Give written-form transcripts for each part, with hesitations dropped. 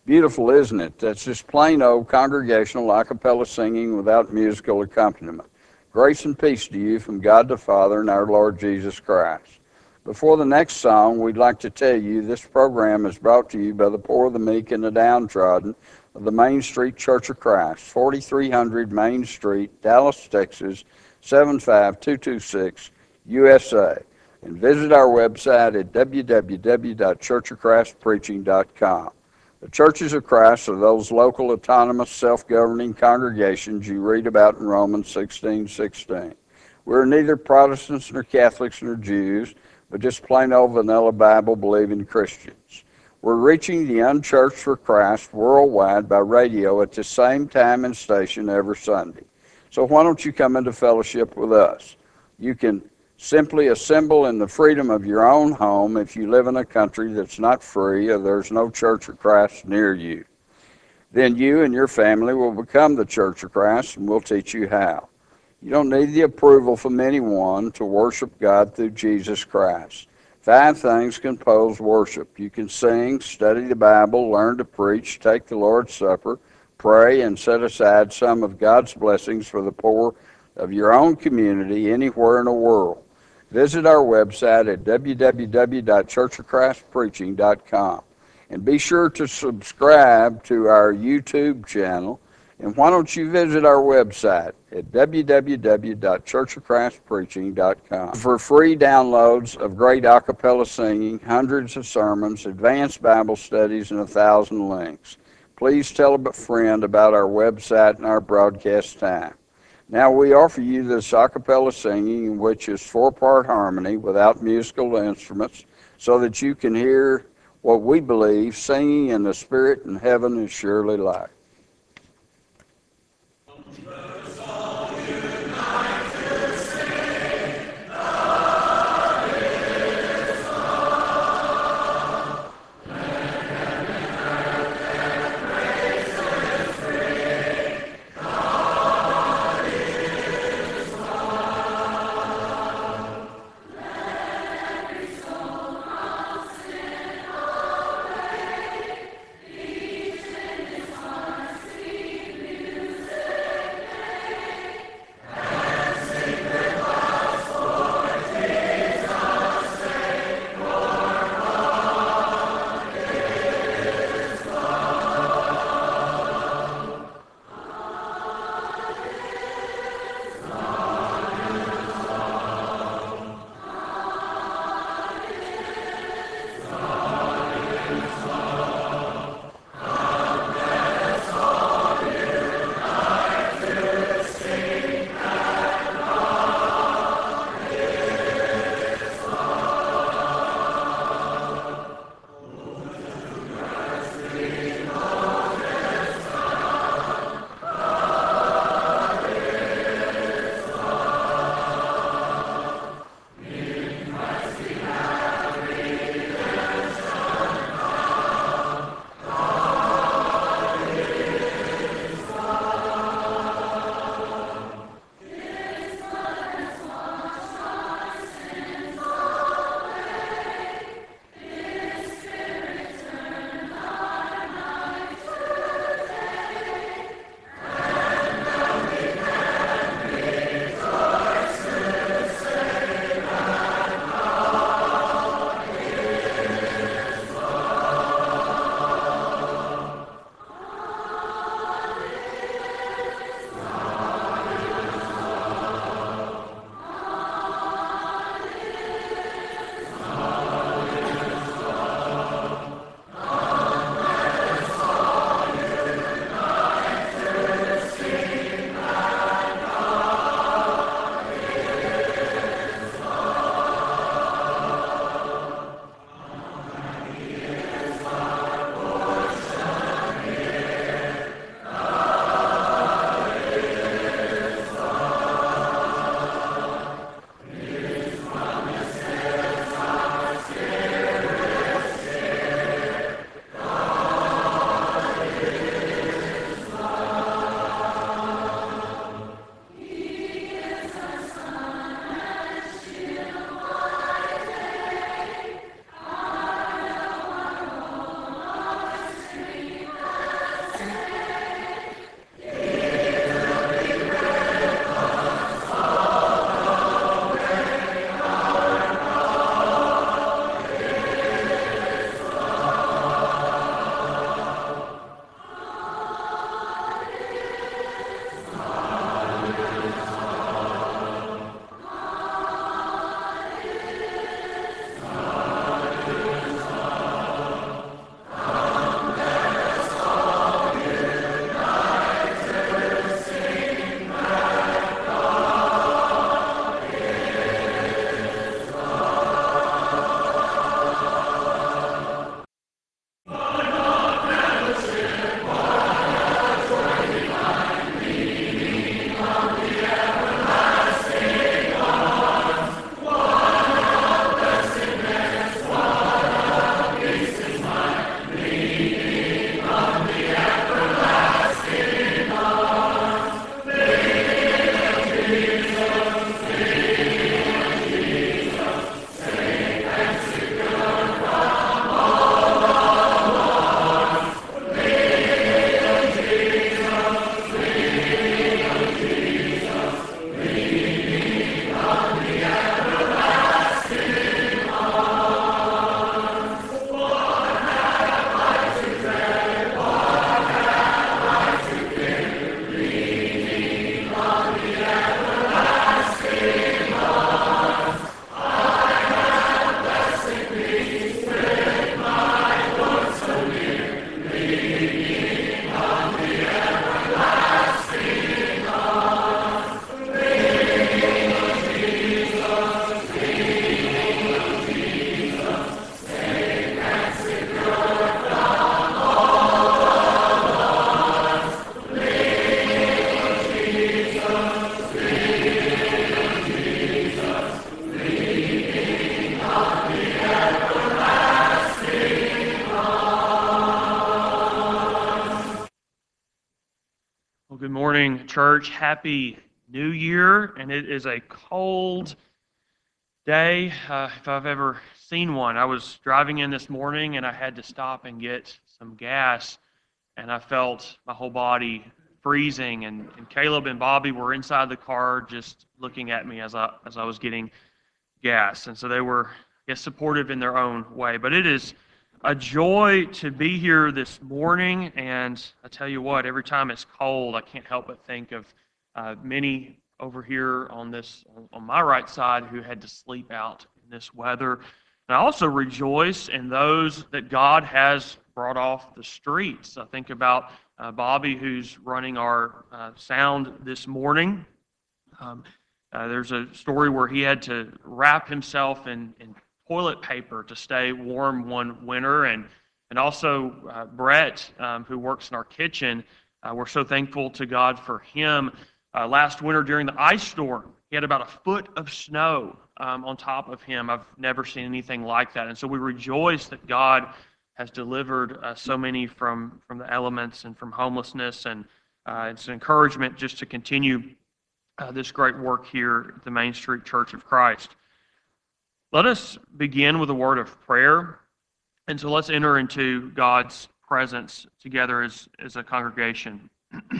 Beautiful, isn't it? That's just plain old congregational a cappella singing without musical accompaniment. Grace and peace to you from God the Father and our Lord Jesus Christ. Before the next song, we'd like to tell you this program is brought to you by the poor, the meek, and the downtrodden of the Main Street Church of Christ, 4300 Main Street, Dallas, Texas, 75226, USA. And visit our website at www.churchofchristpreaching.com. The churches of Christ are those local, autonomous, self-governing congregations you read about in Romans 16:16. We're neither Protestants nor Catholics nor Jews, but just plain old vanilla Bible-believing Christians. We're reaching the unchurched for Christ worldwide by radio at the same time and station every Sunday. So why don't you come into fellowship with us? You can simply assemble in the freedom of your own home if you live in a country that's not free or there's no Church of Christ near you. Then you and your family will become the Church of Christ, and we'll teach you how. You don't need the approval from anyone to worship God through Jesus Christ. 5 things compose worship. You can sing, study the Bible, learn to preach, take the Lord's Supper, pray, and set aside some of God's blessings for the poor of your own community anywhere in the world. Visit our website at www.churchofchristpreaching.com. And be sure to subscribe to our YouTube channel. And why don't you visit our website at www.churchofchristpreaching.com for free downloads of great a cappella singing, hundreds of sermons, advanced Bible studies, and 1,000 links. Please tell a friend about our website and our broadcast time. Now we offer you this a cappella singing, which is 4-part harmony without musical instruments, so that you can hear what we believe singing in the Spirit in heaven is surely like. Well, good morning, church. Happy New Year. And it is a cold day, if I've ever seen one. I was driving in this morning and I had to stop and get some gas, and I felt my whole body freezing. And Caleb and Bobby were inside the car just looking at me as I was getting gas. And so they were, I guess, supportive in their own way. But it is a joy to be here this morning. And I tell you what, every time it's cold, I can't help but think of many over here on my right side who had to sleep out in this weather. And I also rejoice in those that God has brought off the streets. I think about Bobby, who's running our sound this morning. There's a story where he had to wrap himself in toilet paper to stay warm one winter, and also Brett, who works in our kitchen. We're so thankful to God for him. Last winter during the ice storm, he had about a foot of snow on top of him. I've never seen anything like that, and so we rejoice that God has delivered so many from the elements and from homelessness, and it's an encouragement just to continue this great work here at the Main Street Church of Christ. Let us begin with a word of prayer, and so let's enter into God's presence together as a congregation.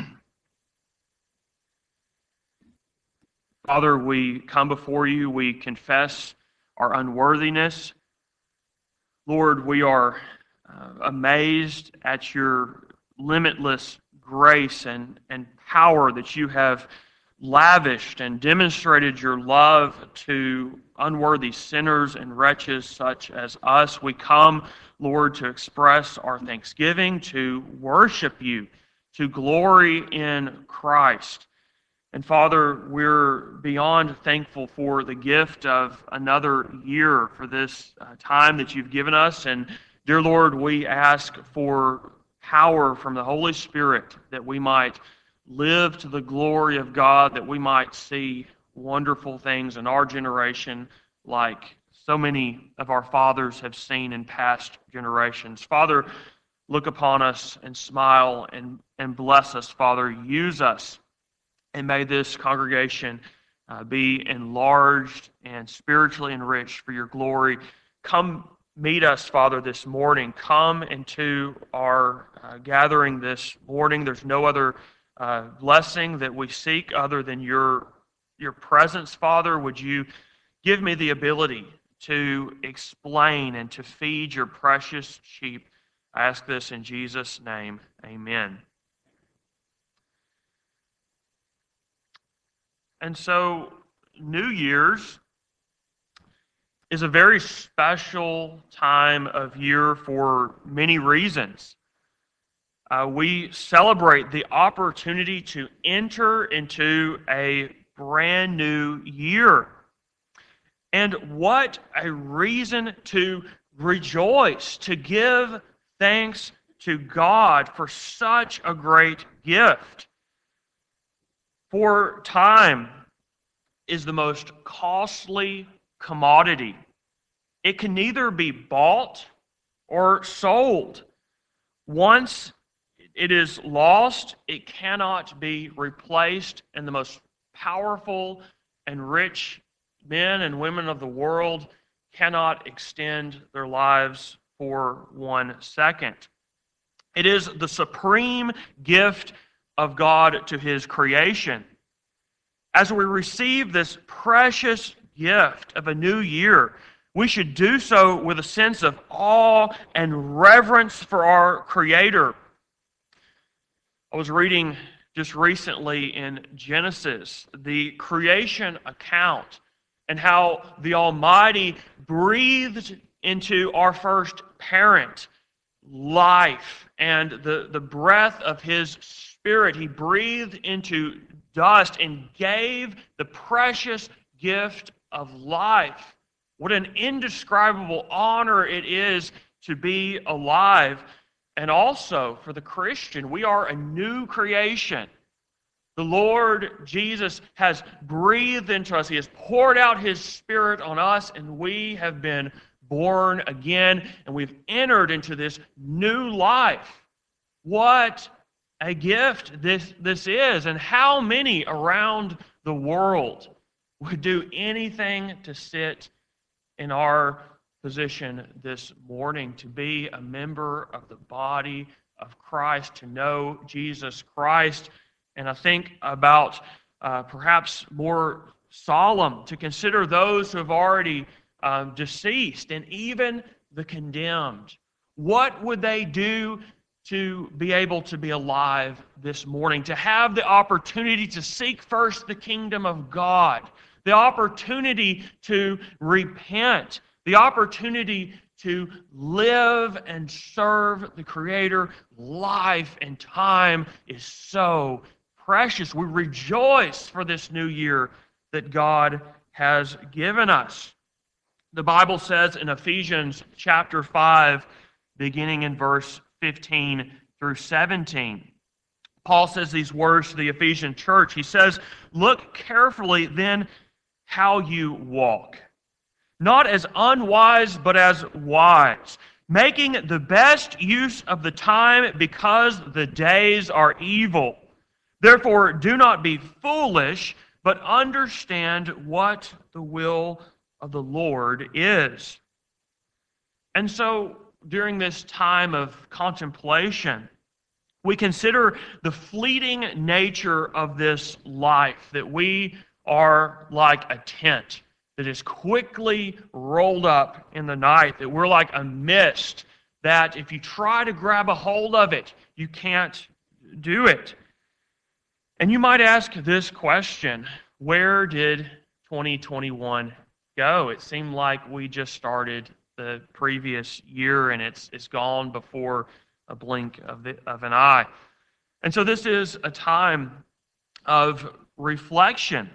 Father, we come before you, we confess our unworthiness. Lord, we are amazed at your limitless grace and power that you have lavished and demonstrated your love to unworthy sinners and wretches such as us. We come, Lord, to express our thanksgiving, to worship you, to glory in Christ. And Father, we're beyond thankful for the gift of another year, for this time that you've given us. And dear Lord, we ask for power from the Holy Spirit that we might live to the glory of God, that we might see wonderful things in our generation like so many of our fathers have seen in past generations. Father, look upon us and smile and bless us, Father. Use us. And may this congregation be enlarged and spiritually enriched for your glory. Come meet us, Father, this morning. Come into our gathering this morning. There's no other blessing that we seek other than your presence, Father. Would you give me the ability to explain and to feed your precious sheep? I ask this in Jesus' name. Amen. And so, New Year's is a very special time of year for many reasons. We celebrate the opportunity to enter into a brand new year. And what a reason to rejoice, to give thanks to God for such a great gift. For time is the most costly commodity. It can neither be bought or sold. Once it is lost, it cannot be replaced, and the most powerful and rich men and women of the world cannot extend their lives for 1 second. It is the supreme gift of God to his creation. As we receive this precious gift of a new year, we should do so with a sense of awe and reverence for our Creator. I was reading just recently in Genesis the creation account and how the Almighty breathed into our first parent life and the breath of His Spirit. He breathed into dust and gave the precious gift of life. What an indescribable honor it is to be alive. And also, for the Christian, we are a new creation. The Lord Jesus has breathed into us. He has poured out His Spirit on us, and we have been born again, and we've entered into this new life. What a gift this is, and how many around the world would do anything to sit in our position this morning, to be a member of the body of Christ, to know Jesus Christ. And I think about perhaps more solemn, to consider those who have already deceased and even the condemned. What would they do to be able to be alive this morning, to have the opportunity to seek first the kingdom of God, the opportunity to repent, the opportunity to live and serve the Creator? Life and time is so precious. We rejoice for this new year that God has given us. The Bible says in Ephesians chapter 5, beginning in verse 15 through 17, Paul says these words to the Ephesian church. He says, "Look carefully then how you walk, not as unwise, but as wise, making the best use of the time, because the days are evil. Therefore, do not be foolish, but understand what the will of the Lord is." And so, during this time of contemplation, we consider the fleeting nature of this life, that we are like a tent that is quickly rolled up in the night, that we're like a mist that if you try to grab a hold of it, you can't do it. And you might ask this question: where did 2021 go? It seemed like we just started the previous year, and it's gone before a blink of an eye. And so this is a time of reflection.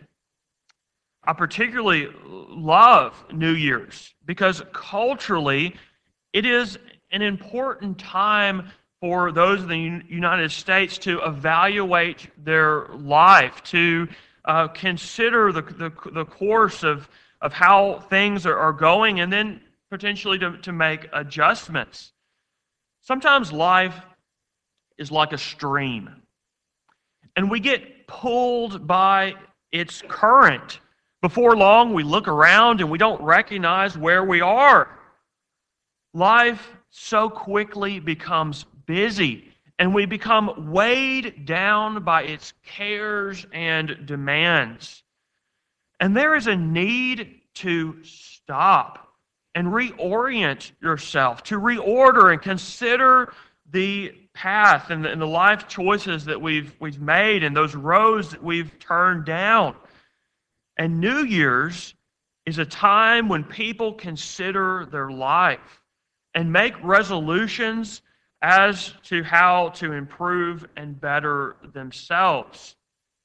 I particularly love New Year's because culturally it is an important time for those in the United States to evaluate their life, to consider the course of how things are going, and then potentially to make adjustments. Sometimes life is like a stream, and we get pulled by its current. Before long, we look around and we don't recognize where we are. Life so quickly becomes busy, and we become weighed down by its cares and demands. And there is a need to stop and reorient yourself, to reorder and consider the path and the life choices that we've made and those roads that we've turned down. And New Year's is a time when people consider their life and make resolutions as to how to improve and better themselves.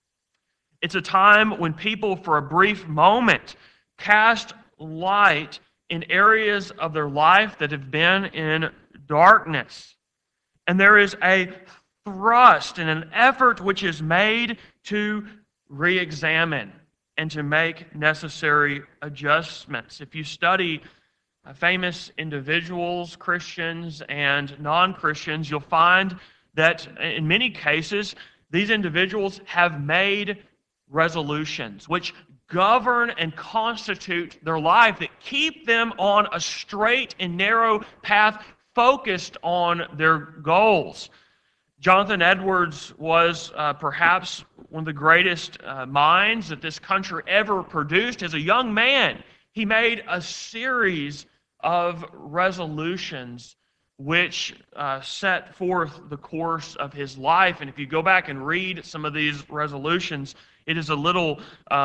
It's a time when people, for a brief moment, cast light in areas of their life that have been in darkness. And there is a thrust and an effort which is made to re-examine and to make necessary adjustments. If you study famous individuals, Christians and non-Christians, you'll find that in many cases, these individuals have made resolutions which govern and constitute their life, that keep them on a straight and narrow path focused on their goals. Jonathan Edwards was perhaps one of the greatest minds that this country ever produced. As a young man, he made a series of resolutions which set forth the course of his life. And if you go back and read some of these resolutions, it is a little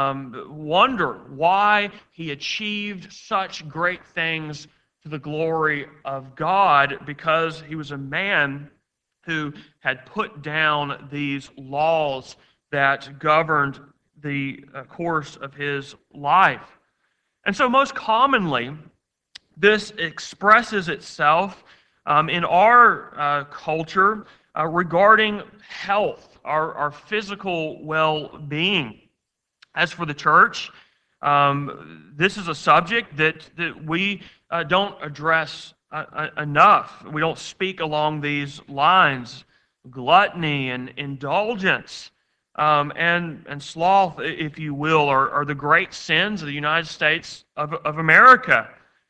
wonder why he achieved such great things to the glory of God, because he was a man who had put down these laws that governed the course of his life. And so most commonly, this expresses itself in our culture regarding health, our physical well-being. As for the church, this is a subject that we don't address enough. We don't speak along these lines. gluttony and indulgence, and sloth, if you will, are the great sins of the United States of America.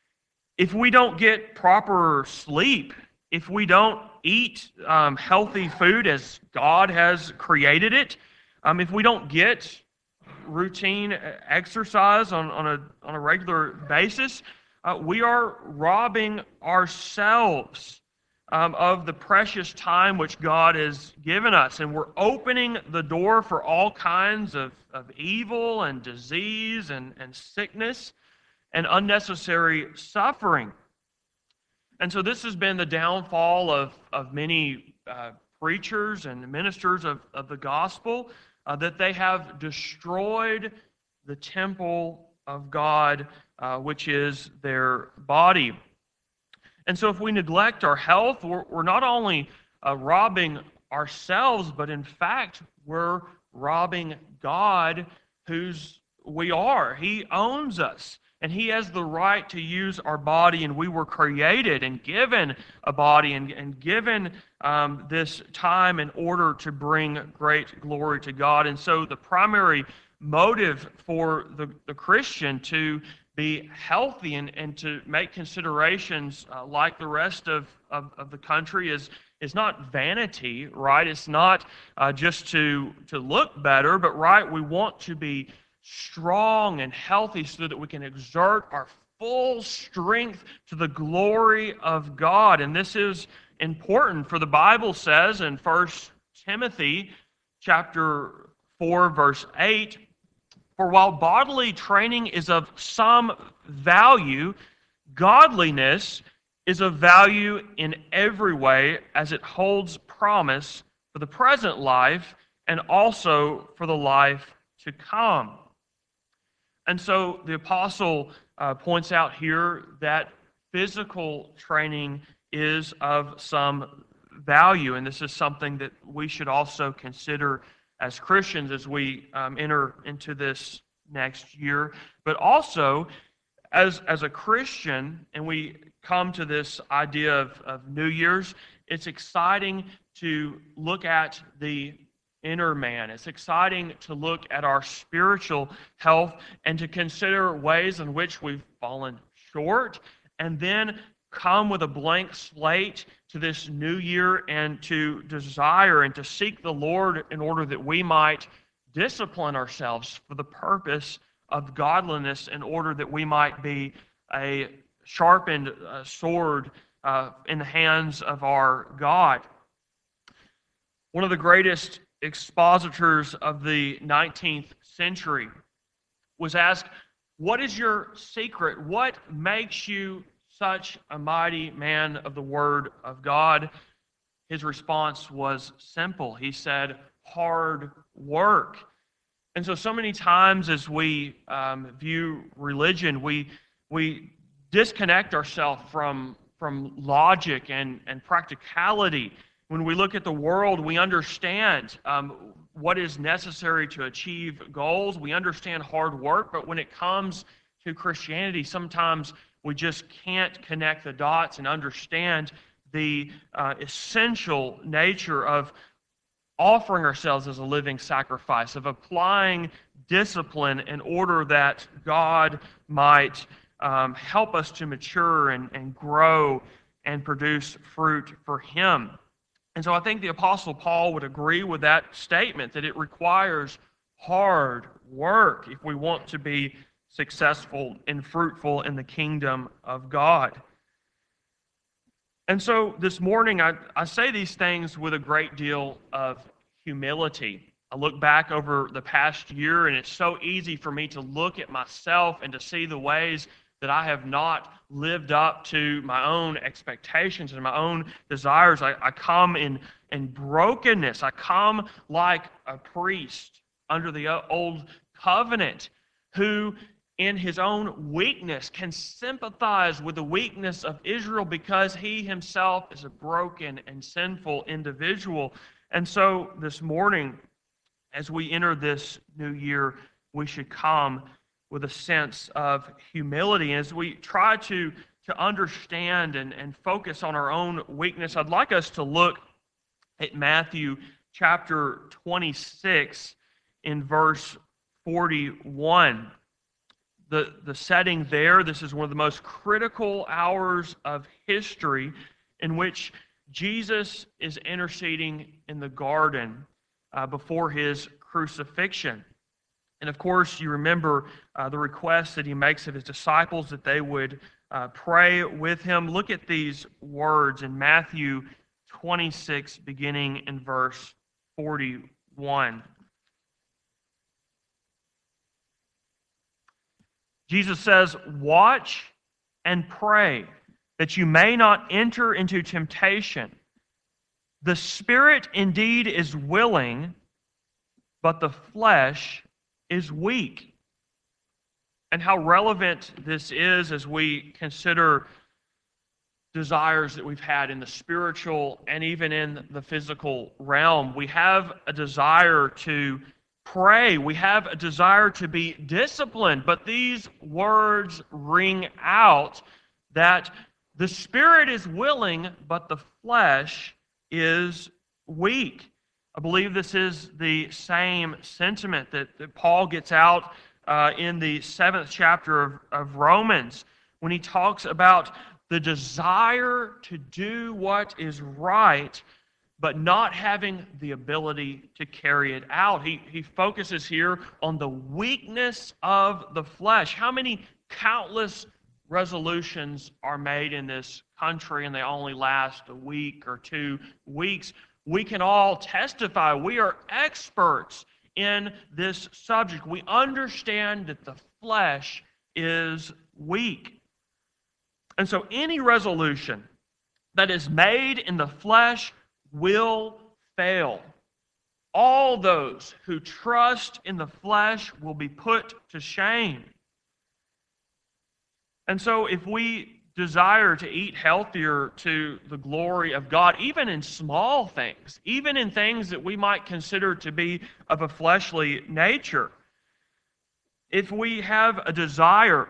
If we don't get proper sleep, if we don't eat healthy food as God has created it, if we don't get routine exercise on a regular basis, we are robbing ourselves of the precious time which God has given us. And we're opening the door for all kinds of evil and disease and sickness and unnecessary suffering. And so this has been the downfall of many preachers and ministers of the gospel, that they have destroyed the temple of God, which is their body. And so if we neglect our health, we're not only robbing ourselves, but in fact, we're robbing God, whose we are. He owns us, and He has the right to use our body, and we were created and given a body and given this time in order to bring great glory to God. And so the primary motive for the Christian to be healthy and to make considerations like the rest of the country is not vanity, right? It's not just to look better, but right, we want to be strong and healthy so that we can exert our full strength to the glory of God. And this is important, for the Bible says in 1 Timothy chapter 4, verse 8, "For while bodily training is of some value, godliness is of value in every way, as it holds promise for the present life and also for the life to come." And so the apostle points out here that physical training is of some value, and this is something that we should also consider as Christians as we enter into this next year. But also, as a Christian, and we come to this idea of New Year's, it's exciting to look at the inner man. It's exciting to look at our spiritual health and to consider ways in which we've fallen short, and then come with a blank slate to this new year and to desire and to seek the Lord in order that we might discipline ourselves for the purpose of godliness, in order that we might be a sharpened sword in the hands of our God. One of the greatest expositors of the 19th century was asked, "What is your secret? What makes you such a mighty man of the Word of God?" His response was simple. He said, "Hard work." And so many times as we view religion, we disconnect ourselves from logic and practicality. When we look at the world, we understand what is necessary to achieve goals. We understand hard work, but when it comes to Christianity, sometimes we just can't connect the dots and understand the essential nature of offering ourselves as a living sacrifice, of applying discipline in order that God might help us to mature and grow and produce fruit for Him. And so I think the Apostle Paul would agree with that statement, that it requires hard work if we want to be successful and fruitful in the kingdom of God. And so this morning, I say these things with a great deal of humility. I look back over the past year, and it's so easy for me to look at myself and to see the ways that I have not lived up to my own expectations and my own desires. I come in brokenness. I come like a priest under the old covenant who, in his own weakness, can sympathize with the weakness of Israel because he himself is a broken and sinful individual. And so this morning, as we enter this new year, we should come with a sense of humility. As we try to understand and focus on our own weakness, I'd like us to look at Matthew chapter 26 in verse 41. The setting there, this is one of the most critical hours of history in which Jesus is interceding in the garden before his crucifixion. And of course, you remember the request that he makes of his disciples that they would pray with him. Look at these words in Matthew 26, beginning in verse 41. Jesus says, "Watch and pray that you may not enter into temptation. The spirit indeed is willing, but the flesh is weak." And how relevant this is as we consider desires that we've had in the spiritual and even in the physical realm. We have a desire to pray. We have a desire to be disciplined, but these words ring out that the spirit is willing, but the flesh is weak. I believe this is the same sentiment that Paul gets out in the 7th chapter of Romans when he talks about the desire to do what is right, but not having the ability to carry it out. He focuses here on the weakness of the flesh. How many countless resolutions are made in this country and they only last a week or 2 weeks? We can all testify. We are experts in this subject. We understand that the flesh is weak. And so any resolution that is made in the flesh will fail. All those who trust in the flesh will be put to shame. And so if we desire to eat healthier to the glory of God, even in small things, even in things that we might consider to be of a fleshly nature, if we have a desire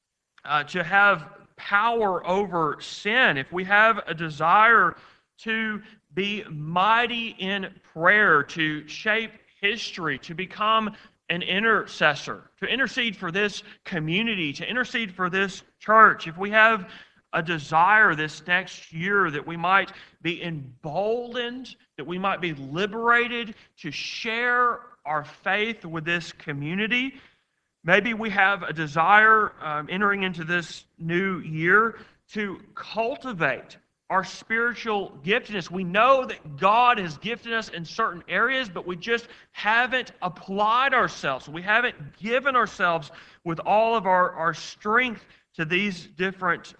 to have power over sin, if we have a desire to be mighty in prayer, to shape history, to become an intercessor, to intercede for this community, to intercede for this church, if we have a desire this next year that we might be emboldened, that we might be liberated to share our faith with this community, maybe we have a desire entering into this new year to cultivate our spiritual giftedness. We know that God has gifted us in certain areas, but we just haven't applied ourselves. We haven't given ourselves with all of our strength to these different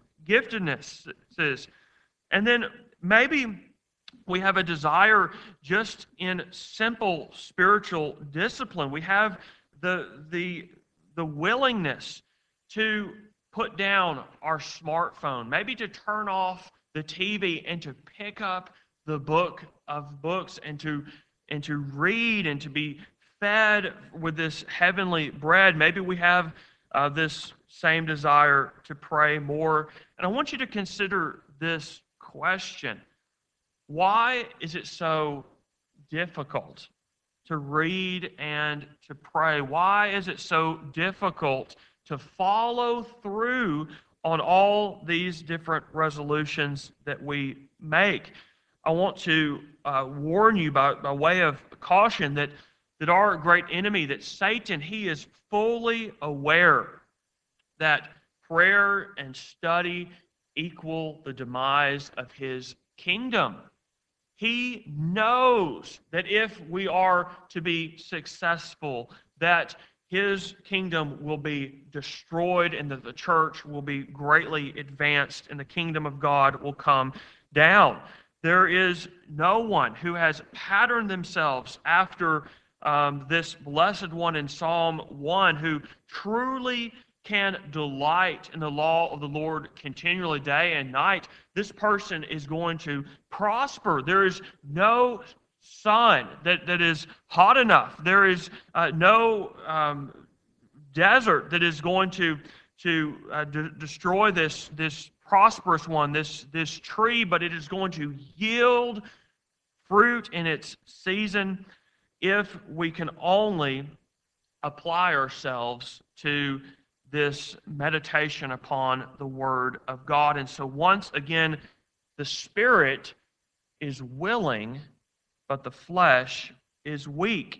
giftednesses. And then maybe we have a desire just in simple spiritual discipline. We have the willingness to put down our smartphone, maybe to turn off the TV and to pick up the book of books and to read and to be fed with this heavenly bread. Maybe we have this same desire to pray more. And I want you to consider this question. Why is it so difficult to read and to pray? Why is it so difficult to follow through on all these different resolutions that we make? I want to warn you by way of caution that our great enemy, that Satan, he is fully aware that prayer and study equal the demise of his kingdom. He knows that if we are to be successful, that his kingdom will be destroyed and that the church will be greatly advanced and the kingdom of God will come down. There is no one who has patterned themselves after this blessed one in Psalm 1 who truly can delight in the law of the Lord continually day and night. This person is going to prosper. There is no sun that is hot enough. There is no desert that is going to destroy this prosperous one, this tree, but it is going to yield fruit in its season if we can only apply ourselves to this meditation upon the Word of God. And so once again, the Spirit is willing, but the flesh is weak.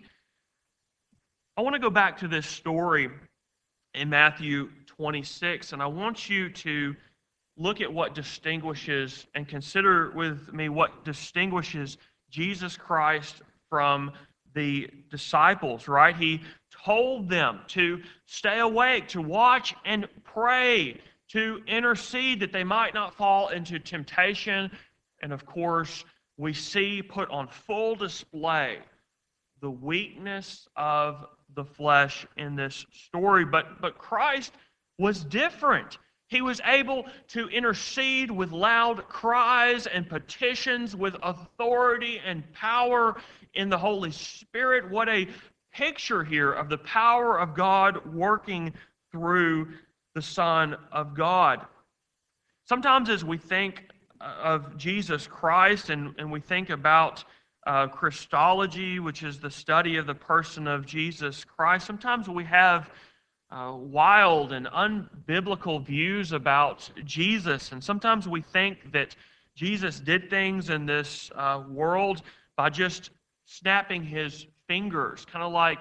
I want to go back to this story in Matthew 26, and I want you to look at what distinguishes and consider with me what distinguishes Jesus Christ from the disciples, right? He told them to stay awake, to watch and pray, to intercede that they might not fall into temptation. And of course, we see put on full display the weakness of the flesh in this story. But Christ was different. He was able to intercede with loud cries and petitions with authority and power in the Holy Spirit. What a picture here of the power of God working through the Son of God. Sometimes as we think of Jesus Christ and we think about Christology, which is the study of the person of Jesus Christ, sometimes we have wild and unbiblical views about Jesus. And sometimes we think that Jesus did things in this world by just snapping his fingers, kind of like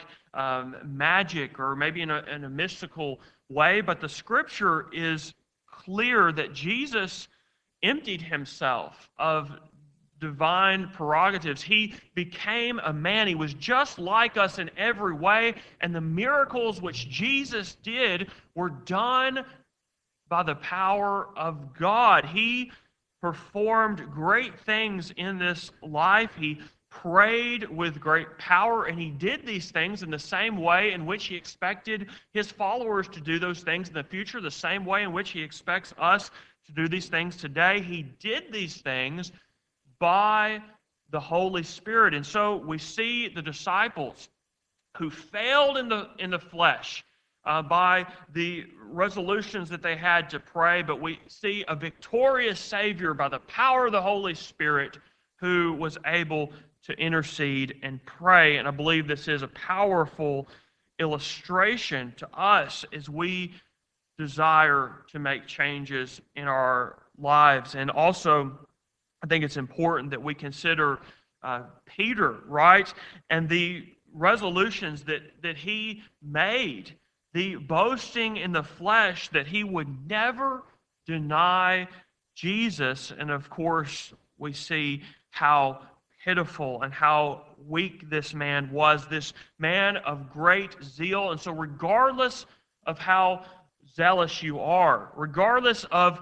magic or maybe in a mystical way. But the scripture is clear that Jesus emptied himself of divine prerogatives. He became a man. He was just like us in every way. And the miracles which Jesus did were done by the power of God. He performed great things in this life. He prayed with great power, and he did these things in the same way in which he expected his followers to do those things in the future, the same way in which he expects us to do these things today. He did these things by the Holy Spirit. And so we see the disciples who failed in the flesh by the resolutions that they had to pray, but we see a victorious Savior by the power of the Holy Spirit who was able to intercede and pray. And I believe this is a powerful illustration to us as we desire to make changes in our lives. And also, I think it's important that we consider Peter, right? And the resolutions that he made, the boasting in the flesh that he would never deny Jesus. And of course, we see how pitiful and how weak this man was, this man of great zeal. And so regardless of how zealous you are, regardless of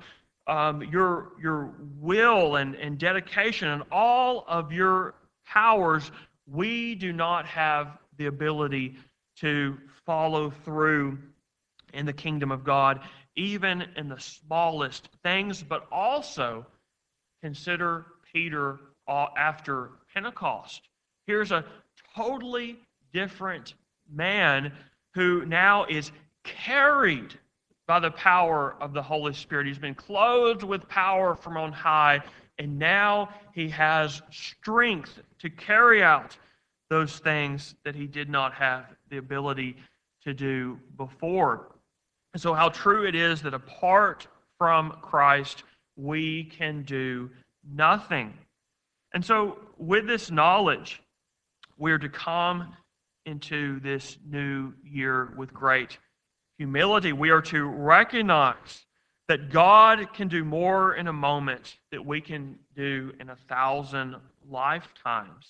your will and dedication and all of your powers, we do not have the ability to follow through in the kingdom of God, even in the smallest things. But also consider Peter after Pentecost. Here's a totally different man who now is carried by the power of the Holy Spirit. He's been clothed with power from on high, and now he has strength to carry out those things that he did not have the ability to do before. And so how true it is that apart from Christ, we can do nothing. And so with this knowledge, we're to come into this new year with great humility. We are to recognize that God can do more in a moment that we can do in 1,000 lifetimes.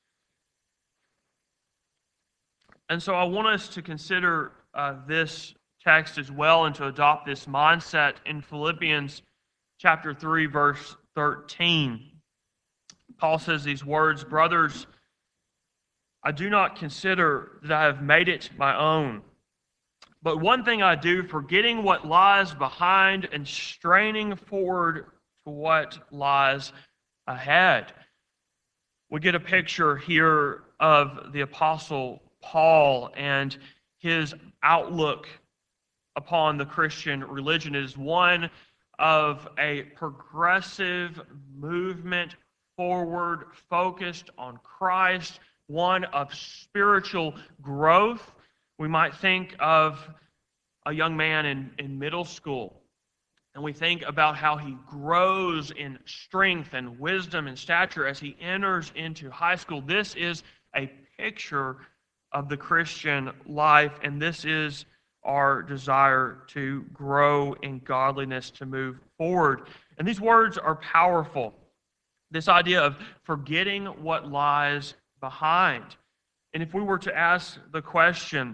And so I want us to consider this text as well and to adopt this mindset in Philippians chapter 3, verse 13. Paul says these words, "Brothers, I do not consider that I have made it my own. But one thing I do, forgetting what lies behind and straining forward to what lies ahead." We get a picture here of the Apostle Paul and his outlook upon the Christian religion is one of a progressive movement forward, focused on Christ, one of spiritual growth. We might think of a young man in middle school, and we think about how he grows in strength and wisdom and stature as he enters into high school. This is a picture of the Christian life, and this is our desire to grow in godliness, to move forward. And these words are powerful. This idea of forgetting what lies behind. And if we were to ask the question,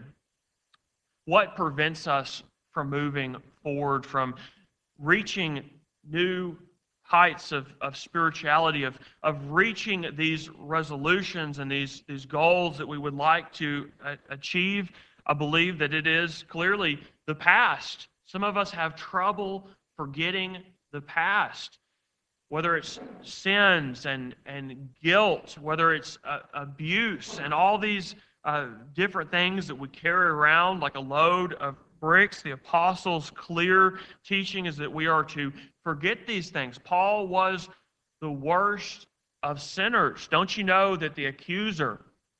what prevents us from moving forward, from reaching new heights of spirituality, of reaching these resolutions and these goals that we would like to achieve? I believe that it is clearly the past. Some of us have trouble forgetting the past, whether it's sins and guilt, whether it's abuse, and all these different things that we carry around like a load of bricks. The apostles' clear teaching is that we are to forget these things. Paul was the worst of sinners. Don't you know that the accuser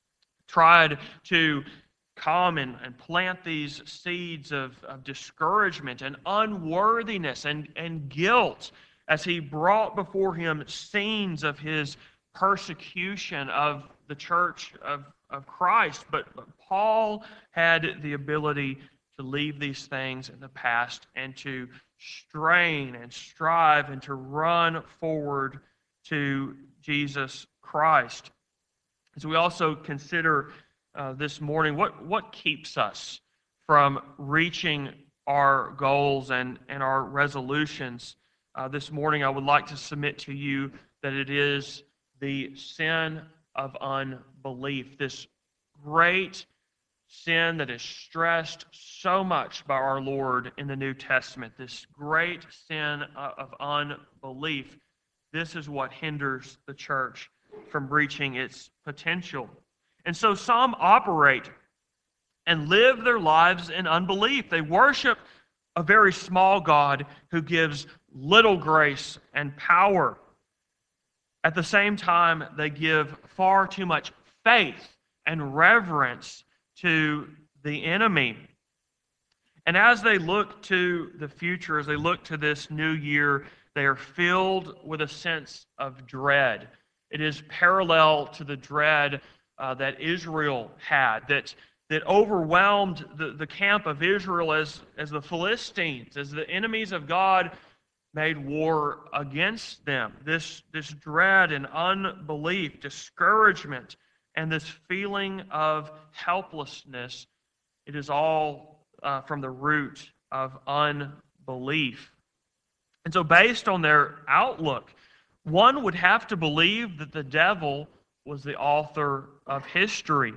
tried to come and plant these seeds of discouragement and unworthiness and guilt as he brought before him scenes of his persecution of the church of Christ. But Paul had the ability to leave these things in the past and to strain and strive and to run forward to Jesus Christ. As we also consider this morning, what keeps us from reaching our goals and our resolutions? This morning, I would like to submit to you that it is the sin of unbelief, this great sin that is stressed so much by our Lord in the New Testament, this great sin of unbelief. This is what hinders the church from reaching its potential. And so some operate and live their lives in unbelief. They worship a very small God who gives little grace and power. At the same time, they give far too much faith and reverence to the enemy. And as they look to the future, as they look to this new year, they are filled with a sense of dread. It is parallel to the dread that Israel had, that overwhelmed the camp of Israel as the Philistines, as the enemies of God made war against them. This dread and unbelief, discouragement, and this feeling of helplessness, it is all from the root of unbelief. And so based on their outlook, one would have to believe that the devil was the author of history.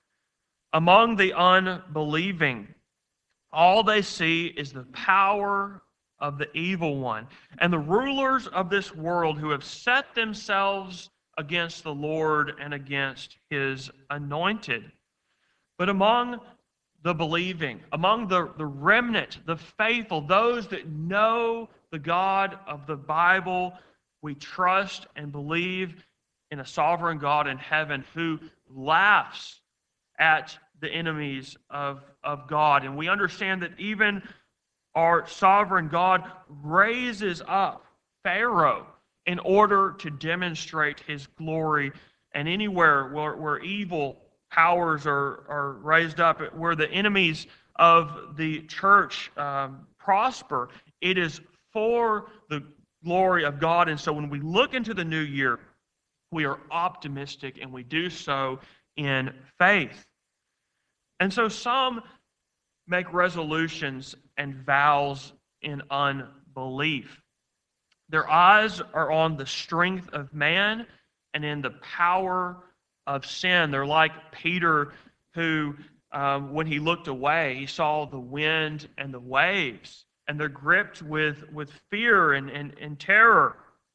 Among the unbelieving, all they see is the power of the evil one and the rulers of this world who have set themselves against the Lord and against his anointed. But among the believing, among the remnant, the faithful, those that know the God of the Bible, we trust and believe in a sovereign God in heaven who laughs at the enemies of God. And we understand that even our sovereign God raises up Pharaoh in order to demonstrate his glory. And anywhere where evil powers are raised up, where the enemies of the church prosper, it is for the glory of God. And so when we look into the new year, we are optimistic, and we do so in faith. And so some make resolutions and vows in unbelief. Their eyes are on the strength of man and in the power of sin. They're like Peter, who, when he looked away, he saw the wind and the waves, and they're gripped with fear and terror.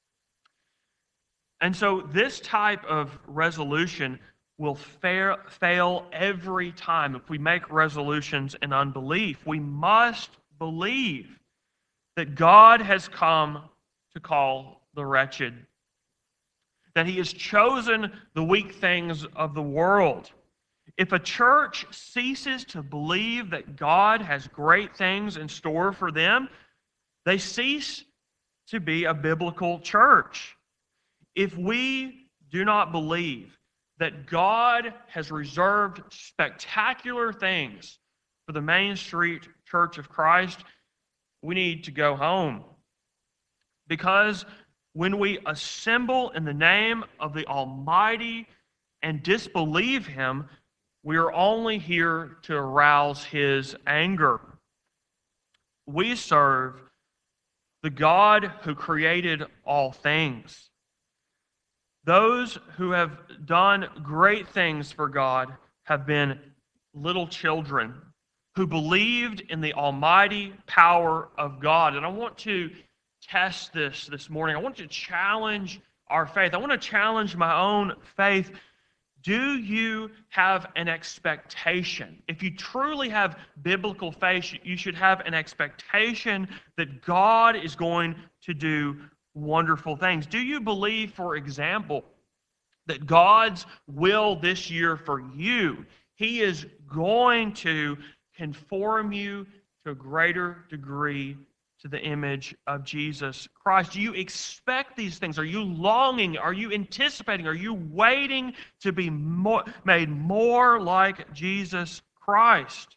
And so this type of resolution will fail every time if we make resolutions in unbelief. We must believe that God has come to call the wretched. that he has chosen the weak things of the world. If a church ceases to believe that God has great things in store for them, they cease to be a biblical church. If we do not believe that God has reserved spectacular things for the Main Street Church of Christ, we need to go home. Because when we assemble in the name of the Almighty and disbelieve Him, we are only here to arouse His anger. We serve the God who created all things. Those who have done great things for God have been little children who believed in the almighty power of God. And I want to test this morning. I want to challenge our faith. I want to challenge my own faith. Do you have an expectation? If you truly have biblical faith, you should have an expectation that God is going to do wonderful things. Do you believe, for example, that God's will this year for you, He is going to conform you to a greater degree to the image of Jesus Christ? Do you expect these things? Are you longing? Are you anticipating? Are you waiting to be made more like Jesus Christ?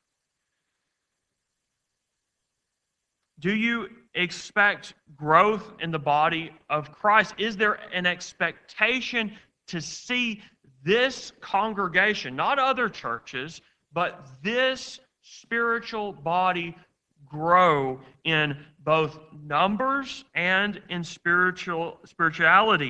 Do you expect growth in the body of Christ? Is there an expectation to see this congregation, not other churches, but this spiritual body grow in both numbers and in spirituality?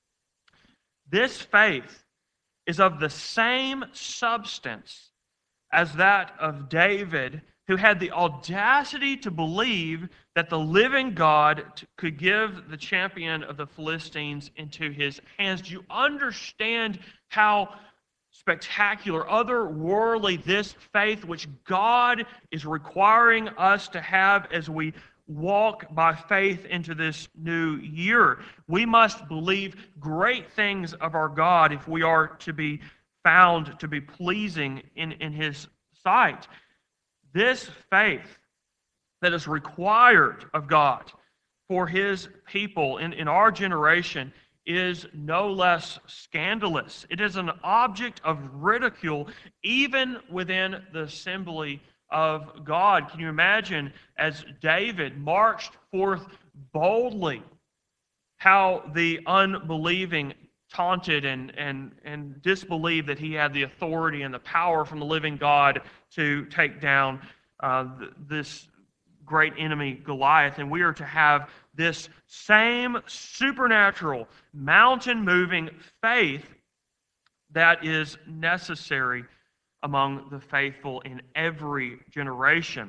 This faith is of the same substance as that of David, who had the audacity to believe that the living God could give the champion of the Philistines into his hands. Do you understand how spectacular, otherworldly this faith which God is requiring us to have as we walk by faith into this new year? We must believe great things of our God if we are to be found to be pleasing in His sight. This faith that is required of God for His people in our generation is no less scandalous. It is an object of ridicule even within the assembly of God. Can you imagine, as David marched forth boldly, how the unbelieving taunted and disbelieved that he had the authority and the power from the living God to take down this great enemy, Goliath. And we are to have this same supernatural, mountain-moving faith that is necessary among the faithful in every generation.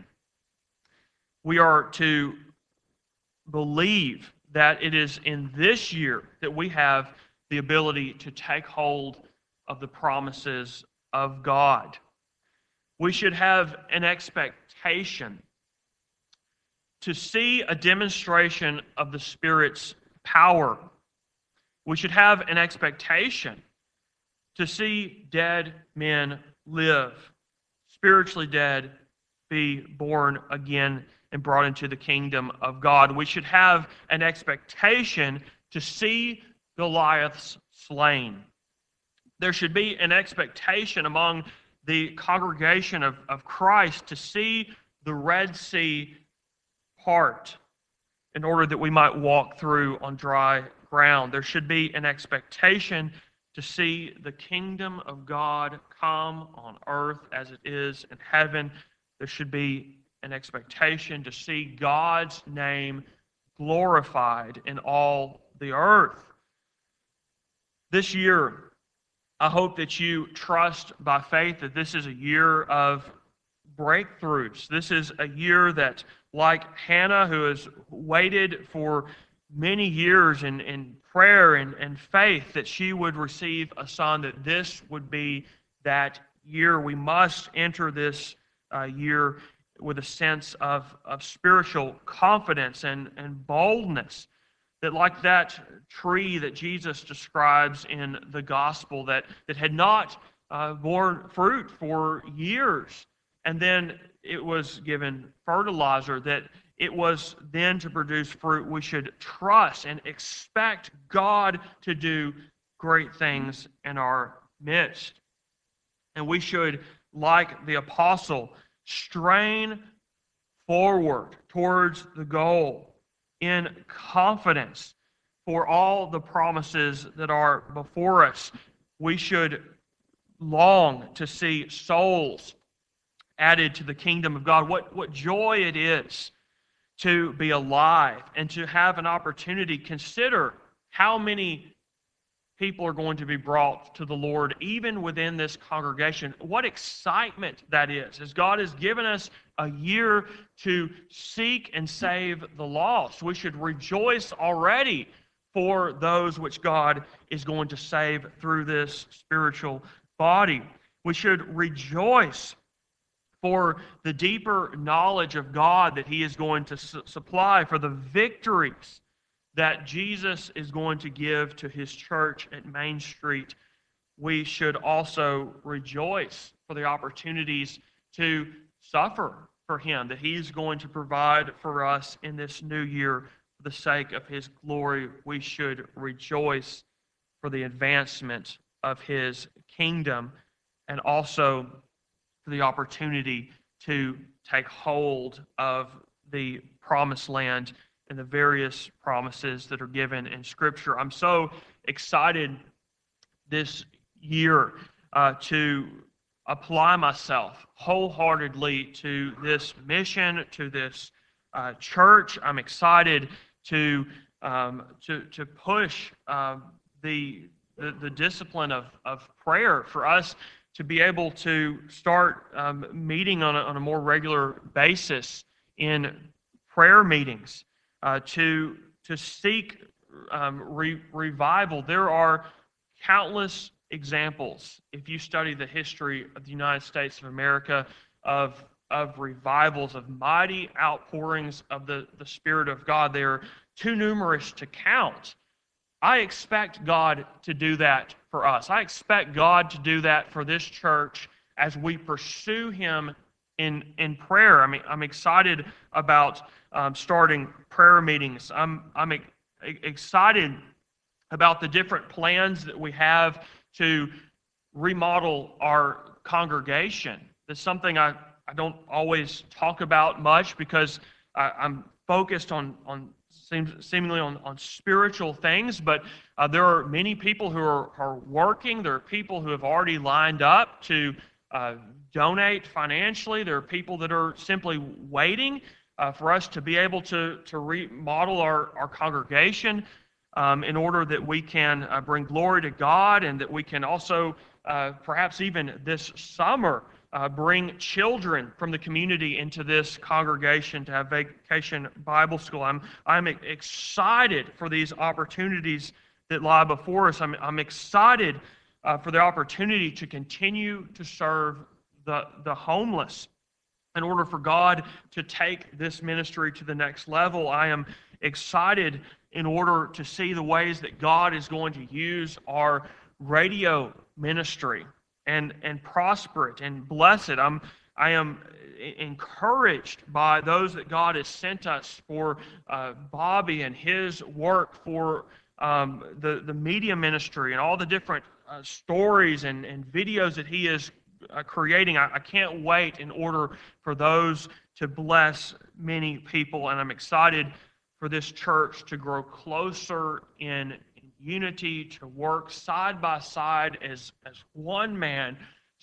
We are to believe that it is in this year that we have the ability to take hold of the promises of God. We should have an expectation to see a demonstration of the Spirit's power. We should have an expectation to see dead men live, spiritually dead be born again and brought into the kingdom of God. We should have an expectation to see Goliaths slain. There should be an expectation among the congregation of Christ to see the Red Sea part in order that we might walk through on dry ground. There should be an expectation to see the kingdom of God come on earth as it is in heaven. There should be an expectation to see God's name glorified in all the earth. This year, I hope that you trust by faith that this is a year of breakthroughs. This is a year that, like Hannah, who has waited for many years in prayer and faith that she would receive a son, that this would be that year. We must enter this year with a sense of spiritual confidence and boldness, that like that tree that Jesus describes in the gospel that had not borne fruit for years, and then it was given fertilizer, that it was then to produce fruit, we should trust and expect God to do great things in our midst. And we should, like the apostle, strain forward towards the goal in confidence for all the promises that are before us. We should long to see souls added to the kingdom of God. What joy it is to be alive and to have an opportunity. Consider how many people are going to be brought to the Lord, even within this congregation. What excitement that is, as God has given us a year to seek and save the lost. We should rejoice already for those which God is going to save through this spiritual body. We should rejoice for the deeper knowledge of God that He is going to supply, for the victories that Jesus is going to give to His church at Main Street. We should also rejoice for the opportunities to suffer for Him, that He's going to provide for us in this new year for the sake of His glory. We should rejoice for the advancement of His kingdom, and also for the opportunity to take hold of the promised land and the various promises that are given in Scripture. I'm so excited this year to apply myself wholeheartedly to this mission, to this church. I'm excited to push the discipline of prayer, for us to be able to start meeting on a more regular basis in prayer meetings, to seek revival. There are countless examples, if you study the history of the United States of America, of revivals, of mighty outpourings of the Spirit of God. They are too numerous to count. I expect God to do that for us. I expect God to do that for this church as we pursue Him in prayer. I mean, I'm excited about starting prayer meetings. I'm excited about the different plans that we have to remodel our congregation. That's something I don't always talk about much, because I'm focused on seemingly on spiritual things, but there are many people who are working. There are people who have already lined up to donate financially. There are people that are simply waiting for us to be able to remodel our congregation in order that we can bring glory to God, and that we can also perhaps even this summer bring children from the community into this congregation to have Vacation Bible School. I'm excited for these opportunities that lie before us. I'm excited for the opportunity to continue to serve the homeless in order for God to take this ministry to the next level. I am excited in order to see the ways that God is going to use our radio ministry and prosper it and bless it. I am encouraged by those that God has sent us, for Bobby and his work, for the media ministry and all the different stories and videos that he is creating. I can't wait in order for those to bless many people, and I'm excited for this church to grow closer in unity, to work side by side as one man,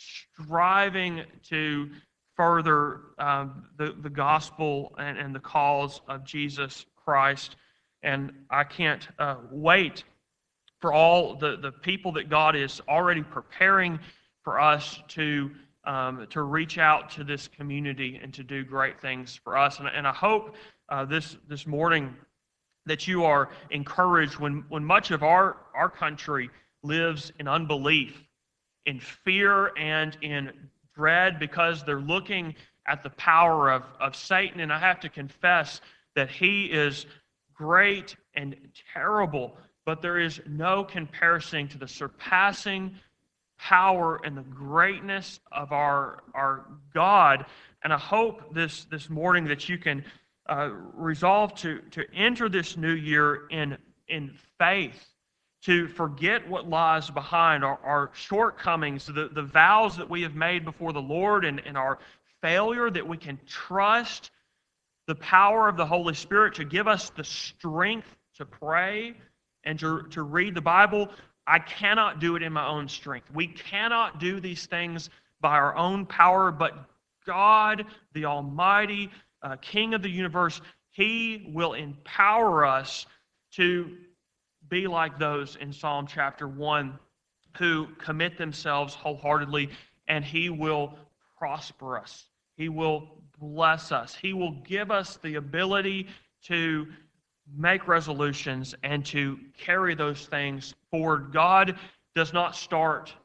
striving to further the gospel and the cause of Jesus Christ. And I can't wait for all the people that God is already preparing for us to reach out to this community and to do great things for us. And I hope this morning that you are encouraged when much of our country lives in unbelief, in fear, and in dread, because they're looking at the power of Satan. And I have to confess that he is great and terrible, but there is no comparison to the surpassing power and the greatness of our God. And I hope this morning that you can resolve to enter this new year in faith, to forget what lies behind, our shortcomings, the vows that we have made before the Lord, and our failure, that we can trust the power of the Holy Spirit to give us the strength to pray and to read the Bible. I cannot do it in my own strength. We cannot do these things by our own power, but God, the Almighty, King of the universe, He will empower us to be like those in Psalm chapter 1 who commit themselves wholeheartedly, and He will prosper us. He will bless us. He will give us the ability to make resolutions and to carry those things forward. God does not start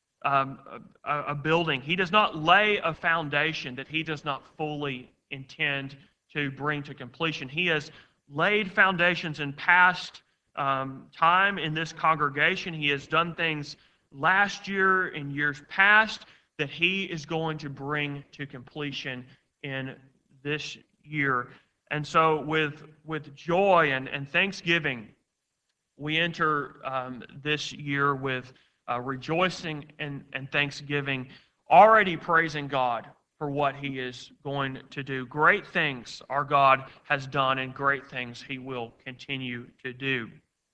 a building. He does not lay a foundation that He does not fully intend to bring to completion. He has laid foundations in past time in this congregation. He has done things last year, in years past, that He is going to bring to completion in this year. And so with joy and thanksgiving, we enter this year with rejoicing and thanksgiving, already praising God for what He is going to do. Great things our God has done, and great things He will continue to do.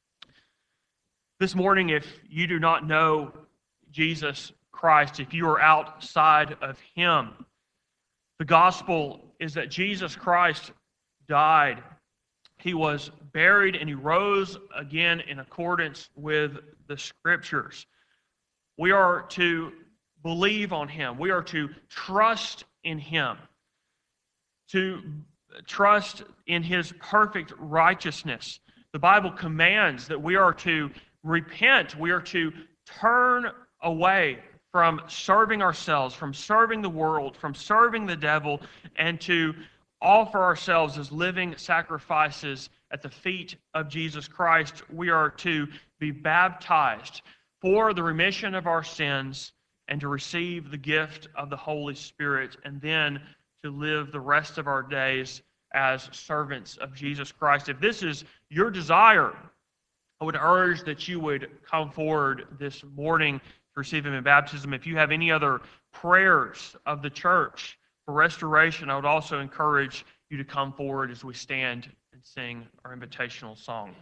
This morning, if you do not know Jesus Christ, if you are outside of Him, the gospel is that Jesus Christ died, He was buried, and He rose again in accordance with the Scriptures. We are to believe on Him. We are to trust in Him, to trust in His perfect righteousness. The Bible commands that we are to repent. We are to turn away from serving ourselves, from serving the world, from serving the devil, and to offer ourselves as living sacrifices at the feet of Jesus Christ. We are to be baptized for the remission of our sins and to receive the gift of the Holy Spirit, and then to live the rest of our days as servants of Jesus Christ. If this is your desire, I would urge that you would come forward this morning to receive Him in baptism. If you have any other prayers of the church for restoration, I would also encourage you to come forward as we stand and sing our invitational song.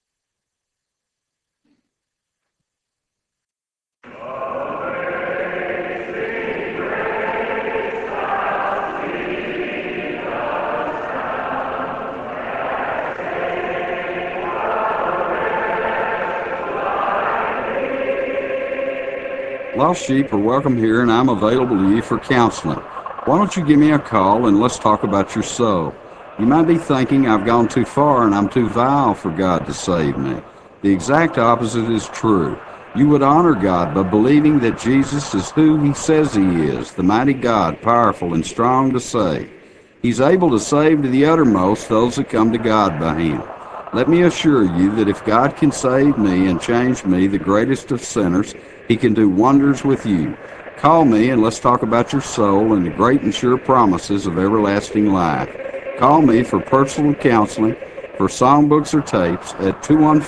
Lost sheep are welcome here, and I'm available to you for counseling. Why don't you give me a call and let's talk about your soul? You might be thinking I've gone too far and I'm too vile for God to save me. The exact opposite is true. You would honor God by believing that Jesus is who He says He is, the mighty God, powerful and strong to save. He's able to save to the uttermost those that come to God by Him. Let me assure you that if God can save me and change me, the greatest of sinners, He can do wonders with you. Call me and let's talk about your soul and the great and sure promises of everlasting life. Call me for personal counseling, for songbooks or tapes at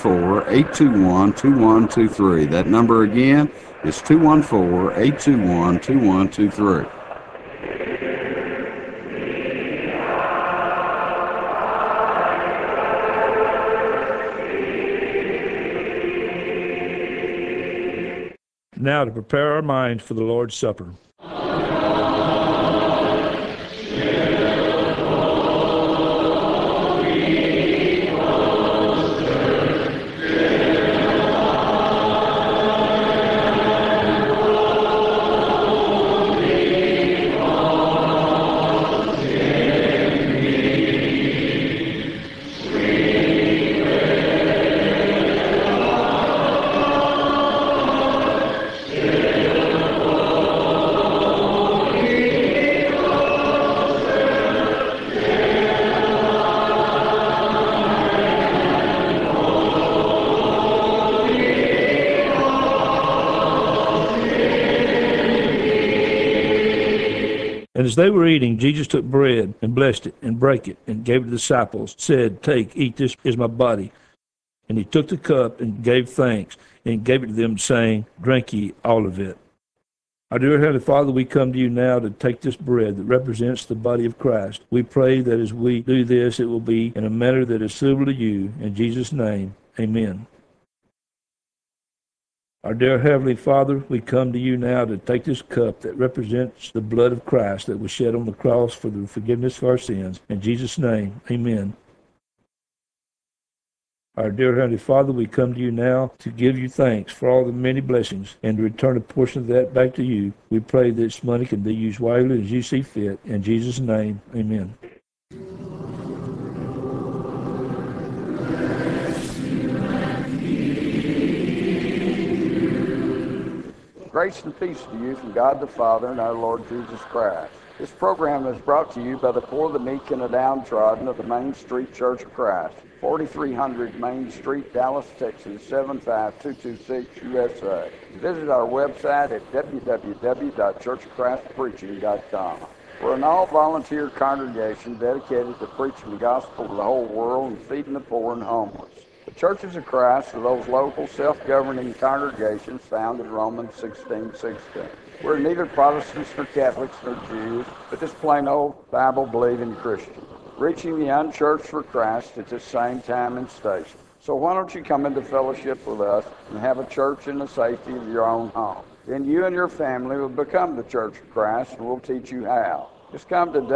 214-821-2123. That number again is 214-821-2123. Now to prepare our minds for the Lord's Supper. as they were eating, Jesus took bread and blessed it and brake it and gave it to the disciples, said, "Take, eat, this is my body." And he took the cup and gave thanks and gave it to them, saying, "Drink ye all of it. Our dear Heavenly Father, we come to you now to take this bread that represents the body of Christ. We pray that as we do this, it will be in a manner that is suitable to you. In Jesus' name, amen. Our dear Heavenly Father, we come to you now to take this cup that represents the blood of Christ that was shed on the cross for the forgiveness of our sins. In Jesus' name, amen. Our dear Heavenly Father, we come to you now to give you thanks for all the many blessings and to return a portion of that back to you. We pray that this money can be used wisely as you see fit. In Jesus' name, amen. Grace and peace to you from God the Father and our Lord Jesus Christ. This program is brought to you by the poor, the meek, and the downtrodden of the Main Street Church of Christ, 4300 Main Street, Dallas, Texas, 75226 USA. Visit our website at www.churchofchristpreaching.com. We're an all-volunteer congregation dedicated to preaching the gospel to the whole world and feeding the poor and homeless. The Churches of Christ are those local self-governing congregations found in Romans 16:16. We're neither Protestants nor Catholics nor Jews, but just plain old Bible-believing Christians, reaching the unchurched for Christ at the same time and station. So why don't you come into fellowship with us and have a church in the safety of your own home? Then you and your family will become the Church of Christ, and we'll teach you how. Just come to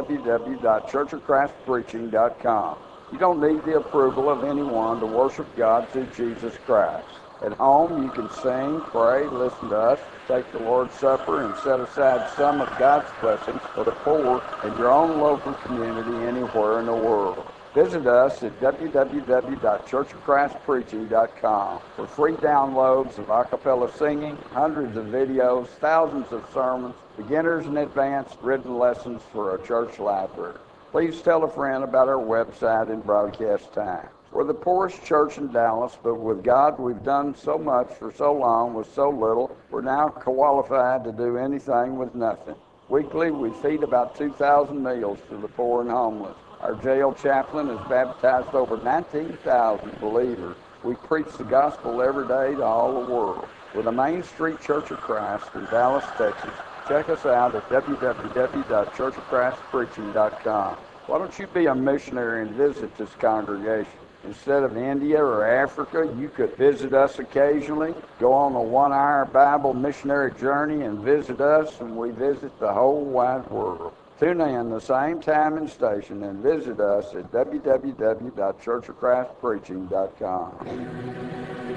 www.churchofchristpreaching.com. You don't need the approval of anyone to worship God through Jesus Christ. At home, you can sing, pray, listen to us, take the Lord's Supper, and set aside some of God's blessings for the poor in your own local community anywhere in the world. Visit us at www.churchofchristpreaching.com for free downloads of a cappella singing, hundreds of videos, thousands of sermons, beginners and advanced written lessons for a church library. Please tell a friend about our website and broadcast time. We're the poorest church in Dallas, but with God, we've done so much for so long with so little, we're now qualified to do anything with nothing. Weekly, we feed about 2,000 meals to the poor and homeless. Our jail chaplain has baptized over 19,000 believers. We preach the gospel every day to all the world. We're the Main Street Church of Christ in Dallas, Texas. Check us out at www.churchofchristpreaching.com. Why don't you be a missionary and visit this congregation? Instead of India or Africa, you could visit us occasionally, go on a 1-hour Bible missionary journey and visit us, and we visit the whole wide world. Tune in the same time and station and visit us at www.churchofchristpreaching.com.